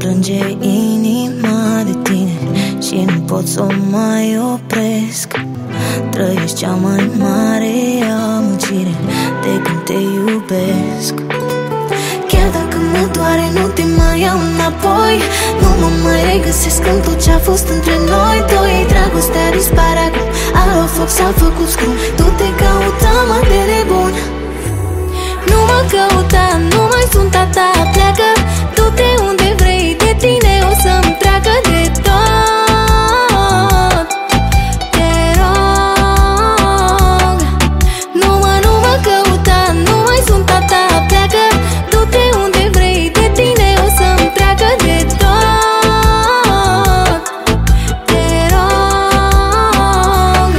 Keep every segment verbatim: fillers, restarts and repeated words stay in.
strânge inima de tine și nu pot să o mai opresc. Trăiești cea mai mare amăgire de când te iubesc. Chiar dacă mă doare, nu te mai iau înapoi. Nu mă mai regăsesc în tot ce-a fost între noi doi. Dragostea dispare acum, alo foc s-a făcut scrum. Tu te căutam de nebun. Nu mă căuta, nu mai sunt a ta. Pleacă, du-te unde vrei, de tine o să-mi treacă de tot. Te rog, nu mă, nu mă căuta, nu mai sunt a ta. Pleacă, du-te unde vrei, de tine o să-mi treacă de tot. Te rog.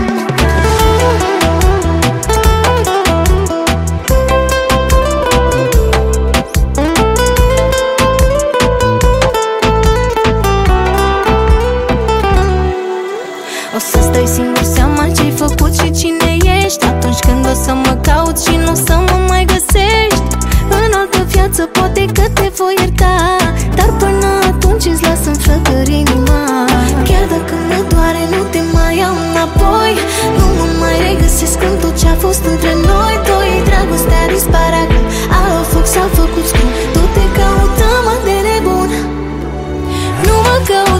O să stai singur seama ce-ai făcut și cine ești atunci când o să mă cauți și nu o să mă mai găsești. În altă viață poate că te voi ierta, dar până atunci îți las în flăcări inima. Chiar dacă mă doare, nu te mai iau înapoi. Nu mă mai regăsesc în tot ce-a fost între noi doi. Dragostea dispare acum, alo foc s-a făcut scrum. Tu te căutam de nebun. Nu mă căut